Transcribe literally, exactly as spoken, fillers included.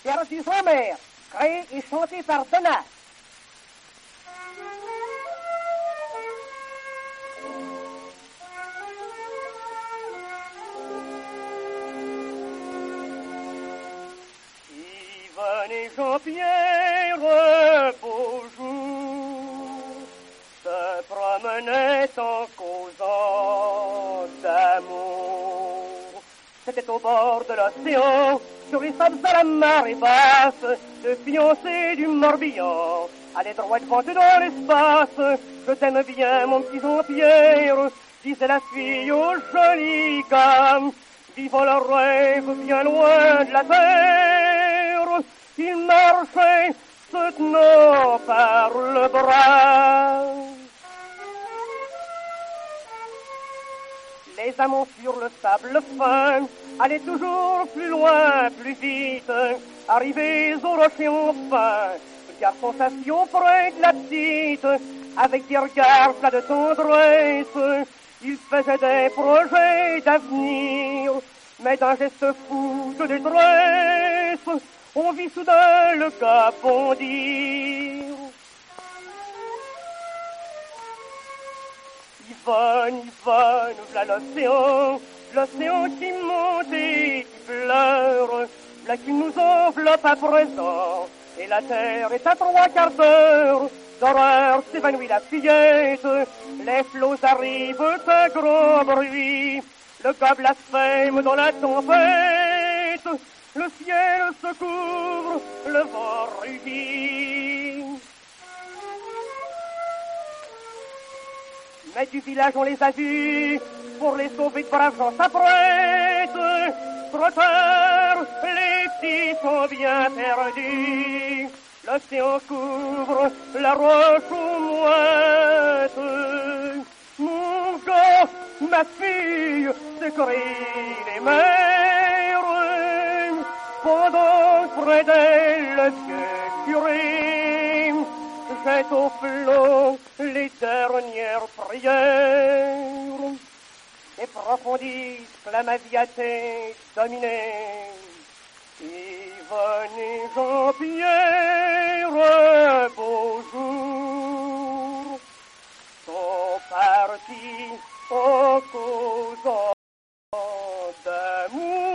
perdu Homère, créé et chanté par Donat. Venez Jean-Pierre, beau jour, se promenait en causant d'amour. C'était au bord de l'océan, sur les sables à la marée basse, le fiancé du Morbihan allait droit devant eux dans l'espace. Je t'aime bien, mon petit Jean-Pierre, disait la fille au joli gars, vivant leur rêve bien loin de la terre. Il marchait, se tenant par le bras. Les amants sur le sable fin allaient toujours plus loin, plus vite. Arrivés au rocher enfin, le garçon s'assit auprès de la petite. Avec des regards pleins de tendresse, il faisait des projets d'avenir. Mais d'un geste fou de détresse, on vit soudain le gars bondir. Yvonne, Yvonne, v'là l'océan, l'océan qui monte et qui pleure, là qui nous enveloppe à présent, et la terre est à trois quarts d'heure. D'horreur s'évanouit la fillette, les flots arrivent à grand bruit, le gars blasphème dans la tempête, le ciel se couvre, le vent rugit. Mais du village on les a vus, pour les sauver de braves gens s'apprêtent. Trop tard, les petits sont bien perdus. L'océan couvre la roche aux mouettes. Mon gars, ma fille, s'écrient les mères, pendant près d'elle le vieux curé jette au flot les dernières prières et profondissent la Maviaté dominée. Yvonne et Jean-Pierre, beau jour, sont partis en causant d'amour.